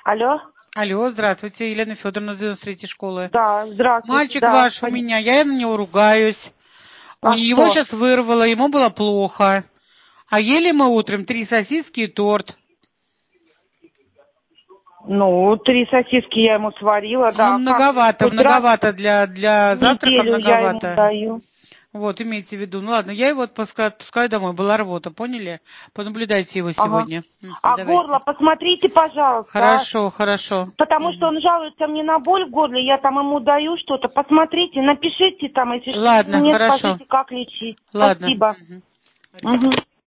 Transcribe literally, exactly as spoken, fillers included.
Алло. Алло, здравствуйте, Елена Федоровна, с девяносто третьей школы. Да, здравствуйте. Мальчик да, ваш пон... у меня, я на него ругаюсь. У а него что? сейчас вырвало, ему было плохо. А ели мы утром три сосиски и торт. Ну, три сосиски я ему сварила, Ну, да. многовато, Как? многовато для, для В завтрака неделю я ему многовато. даю. Вот, имейте в виду. Ну ладно, я его отпускаю, отпускаю домой. Была рвота, поняли? Понаблюдайте его Ага. сегодня. А горло, Давайте. посмотрите, пожалуйста. а. Хорошо, хорошо. Потому что Мгм. он жалуется мне на боль в горле, я там ему даю что-то. Посмотрите, напишите там, если что. Ладно, Мне хорошо. скажите, как лечить. Ладно. Спасибо. Мгм. Угу.